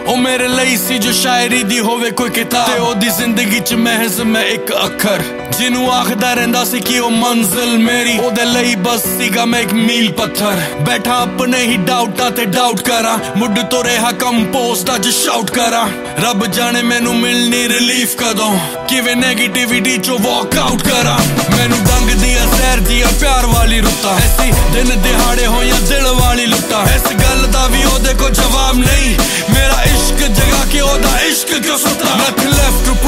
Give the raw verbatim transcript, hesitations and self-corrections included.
ओ मेरे ਲਈ ਸੀ ਜੋ ਸ਼ਾਇਰੀ ਦੀ ਹੋਵੇ ਕੋਈ ਕਿਤਾਬ ਤੇ ਉਹਦੀ ਜ਼ਿੰਦਗੀ ਚ ਮਹਿਜ਼ ਮੈਂ ਇੱਕ ਅੱਖਰ ਜਿਹਨੂੰ ਆਖਦਾ ਰਹਿੰਦਾ ਸੀ ਕਿ ਉਹ ਮੰਜ਼ਿਲ ਮੇਰੀ ਉਹਦੇ ਲਈ ਬਸ ਸੀਗਾ ਮੈਂ ਇੱਕ ਮੀਲ ਪੱਥਰ ਬੈਠਾ ਆਪਣੇ ਹੀ ਡਾਊਟਾਂ ਤੇ ਡਾਊਟ ਕਰਾਂ ਮੁੱਢ ਤੋਂ ਰਿਹਾ ਕੰਪੋਸਟ ਅੱਜ ਸ਼ਾਊਟ ਕਰਾਂ ਰੱਬ ਜਾਣੇ ਮੈਨੂੰ ਮਿਲਣੀ ਰਿਲੀਫ ਕਦੋਂ ਕਿਵੇਂ ਨੈਗੇਟਿਵਿਟੀ ਚੋਂ ਵਾਕ ਆਊਟ ਕਰਾਂ ਮੈਨੂੰ ਡੰਗ ਦੀਆਂ ਜ਼ਹਿਰ ਦੀਆਂ ਪਿਆਰ ਵਾਲੀ ਰੁੱਤਾਂ ਐਸੀ ਦਿਨ ਦਿਹਾੜੇ ਹੋਈਆਂ ਦਿਲ ਵਾਲੀ ਲੁੱਟਾਂ ਇਸ ਗੱਲ ਦਾ ਵੀ ਉਹਦੇ ਕੋਲ ਜਵਾਬ ਨਹੀਂ ਮੇਰਾ ਇਸ਼ਕ ਜਗਾ ਕੇ ਉਹਦਾ ਇਸ਼ਕ ਕਿਉਂ ਸੁੱਤਾ